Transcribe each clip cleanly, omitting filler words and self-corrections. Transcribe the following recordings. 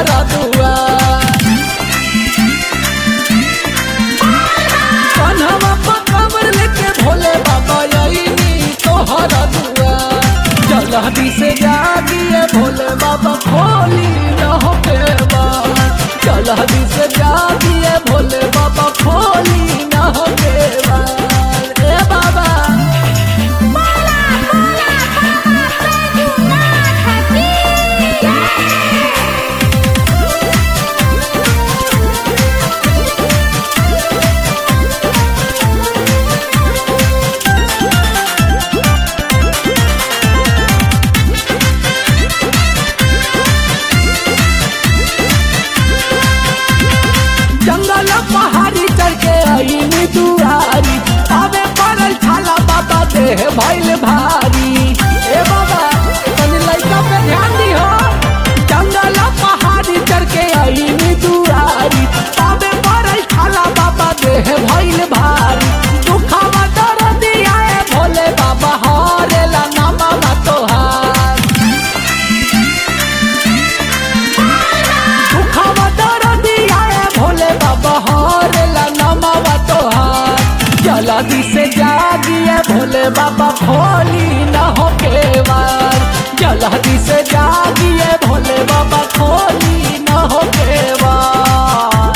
तोहरा दुआर। कन्हवा पर कमर लेके भोले बाबा आईनी तोहरा दुआर। जल्दी से जागिए भोले बाबा खोली न हो केवार। जल्दी से जागिए भोले बाबा खोली न हो केवार। ए बाबा जंगल पहाड़ी चढ़ के आईनी दुआरी। आवे पड़ल छाला बाबा देह भइल भारी। ए बाबा तनी लइका पे ध्यान दिहो। जंगल पहाड़ी चढ़ के आईनी दुआरी। आवे पड़ल छाला बाबा देह भइल भारी। दुखवा दर्द आए भोले बाबा हरेला नामा तोहार। दुखवा दर्द आए भोले बाबा हरेला नमवा तोहार। जल्दी से जागिए भोले बाबा खोली न हो केवार। जल्दी से जागिए भोले बाबा खोली न हो केवार।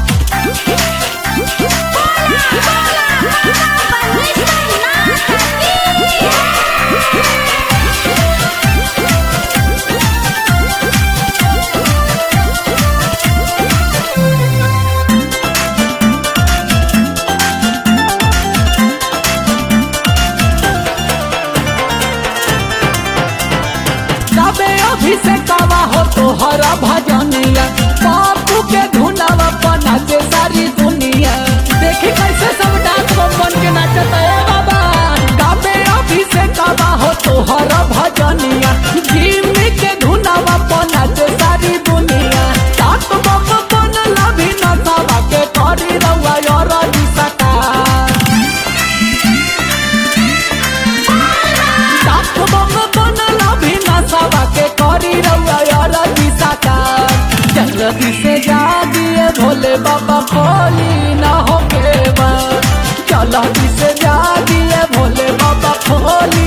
सबे अभिषेकवा हो तोहरा भजनिया। बापू के धुनवा पर नाचे सारी दुनिया। देखी कैसे सब डांस बन के नाचता है बाबा। गाबे अभिषेकवा हो तोहरा भजनिया। जिम्मी के धुनवा पर नाचे सारी दुनिया। सात बम बनला भी नसावा के करी रउआ यार दिसकार। सात बम बनला भी नसावा के करी रउआ यार दिसकार। जल्दी से जागिए भोले बाबा खोली न हो केवार। जल्दी से जागिए भोले बाबा खोली